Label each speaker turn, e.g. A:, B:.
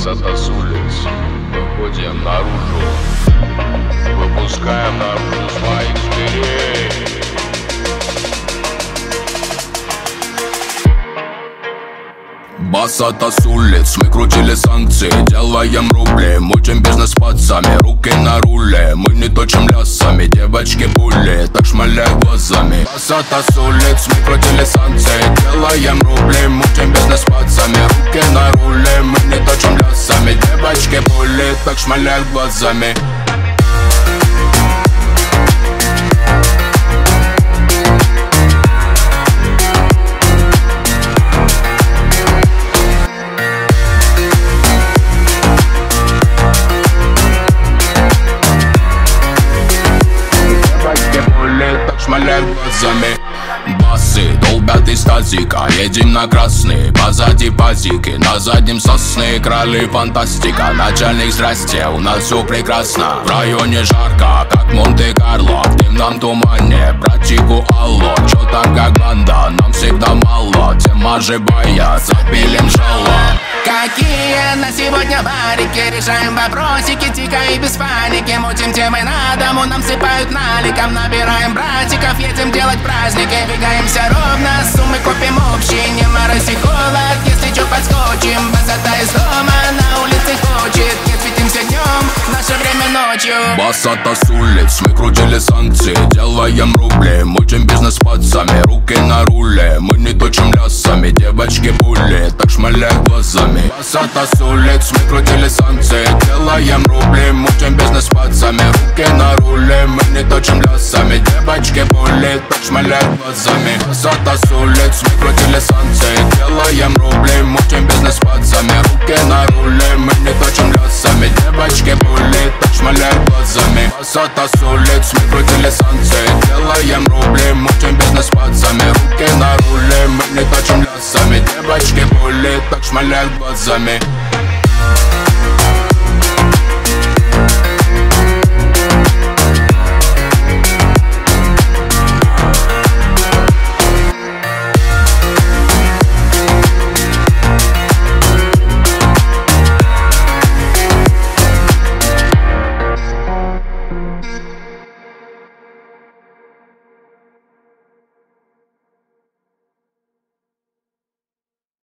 A: Басата с улиц, выходим наружу, выпускаем наружу своих зверей.
B: Басата с улиц, мы крутили санкции, делаем рубли, мутим бизнес с пацами, руки на руле. Мы не точим лясами, девочки пули, так шмаляй глазами. Басата с улиц, мы крутили санкции, делаем рубли, мутим бизнес с пацами, руки на руле. Мы не точим лясами, девочки пули, так шмаляй глазами. Шмаляют глазами. Басы долбят из тазика, едем на красный, позади пазики, на заднем сосны, крали фантастика. Начальник, здрасте, у нас все прекрасно. В районе жарко, как Монте-Карло, в дымном тумане, братику алло. Чё там как банда, нам всегда мало. Тема живая, запилим жало.
C: Какие на сегодня барики, решаем вопросики, тихо и без паники. Мутим темы на дому, нам сыпают наликом. Набираем братиков, едем делать праздники. Двигаемся ровно, суммы копим общие. Не мороз и холод, если чё подскочим. Басата из дома, на улице хочет. Не светимся днем, наше время ночью.
B: Басата с улиц, мы крутили санкции, делаем рубли, мутим бизнес с пацами, руки на руле. Мы не точим лясами, девочки пули, так шмаляй глазами. Басата с улиц, мы крутили санкции, делаем рубли, мутим бизнес с пацами, руки на руле. Мы не точим лясами, девочки пули, так шмаляй глазами. Басата с улиц, мы крутили санкции, делаем рубли, мутим бизнес с пацами, руки на руле. Мы не точим лясами, девочки пули, так шмаляй глазами. Басата с улиц, мы крутили санкции, делаем рубли, мутим бизнес с пацами, руки на руле. Мы не точим лясами, девочки пули, так шмаляй глазами.